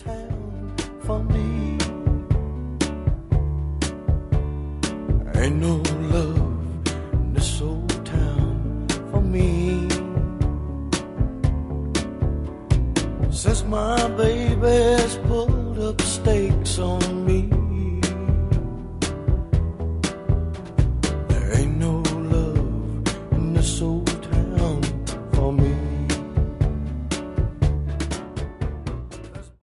town for me. Ain't no love in this old town for me. Since my baby's pulled up stakes on me,